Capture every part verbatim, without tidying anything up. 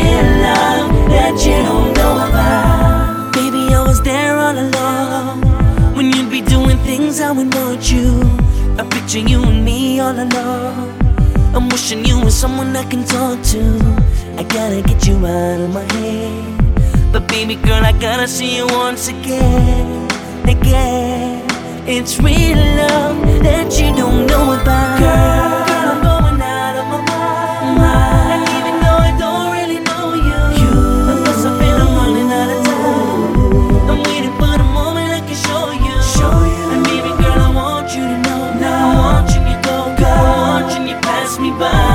real love that you don't know about. Baby, I was there all along when you'd be doing things I would want you. I picture you and me all alone. I'm wishing you were someone I can talk to. I gotta get you out of my head, but baby girl, I gotta see you once again, again. It's real love that you don't know about. Girl, girl, I'm going out of my mind. And even though I don't really know you, you I must have been, I'm running out of time. I'm waiting for the moment I can show you, show you. And baby girl, I want you to know, now I'm watching you go, go. I'm watching you pass me by.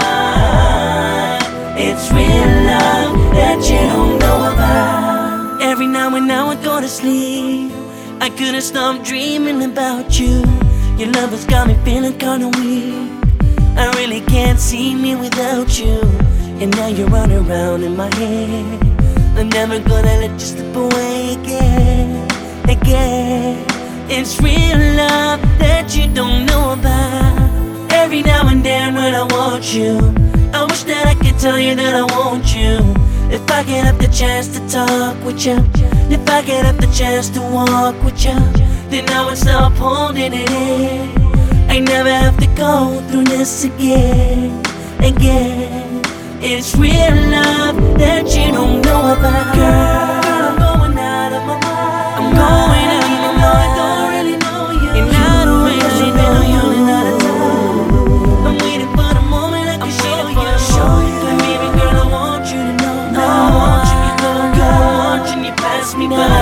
It's real love that you don't know about. Every now and now I go to sleep, I couldn't stop dreaming about you. Your love has got me feeling kinda weak. I really can't see me without you. And now you're running around in my head. I'm never gonna let you slip away again, again. It's real love that you don't know about. Every now and then when I want you, I wish that I could tell you that I want you. If I get up the chance to talk with you, if I get up the chance to walk with you, then I would stop holding it in. I never have to go through this again, again. It's real love that you don't know about. Girl, I'm going out of my mind. I'm going out of my mind. I don't really know you, and I don't really know you. I'm out of time. I'm waiting for the moment I can show you, show you. And baby girl, I want you to know, now I'm watching you go, go. I'm watching you pass me by.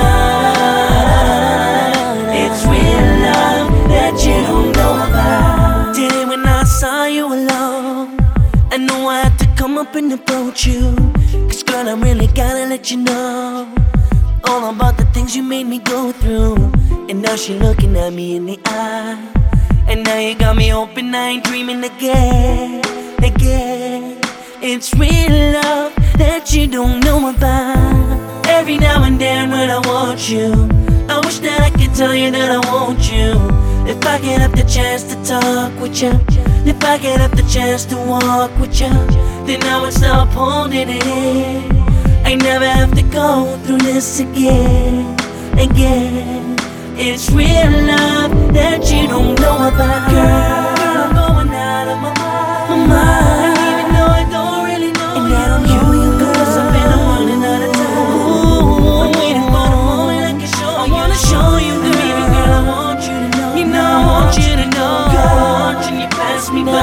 It's real love that you don't know about. Today when I saw you alone, I knew I had to come up and approach you. Cause girl, I really gotta let you know all about the things you made me go through. And now she looking at me in the eye, and now you got me hoping I ain't dreaming again, again. It's real love that you don't know about. Every now and then when I want you, I wish that I could tell you that I want you. If I get up the chance to talk with you, if I get up the chance to walk with you, then I would stop holding it in. I never have to go through this again, again. It's real love that you don't know about. Girl, I'm going out of my mind, my mind. And even though I don't really know and you, I don't know you, cause I've been running out of time. Ooh, I'm waiting for the moment I can show I you, wanna show you, girl. Baby girl, I want you to know, you know I want you to know, girl, I'm watching you pass me by.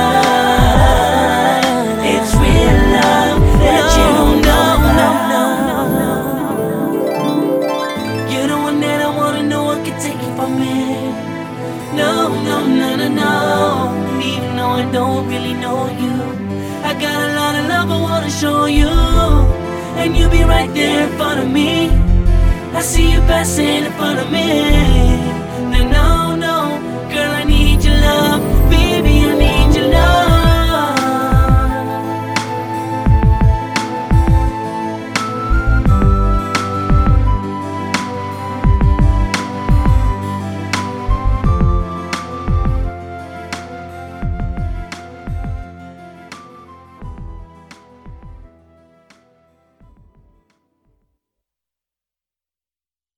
It's real love that you don't know about. You're the one that I wanna know, I can take it from me. No, no, no, no, no. And even though I don't really know you, I got a lot of love I wanna show you. And you be right there in front of me. I see you passing in front of me.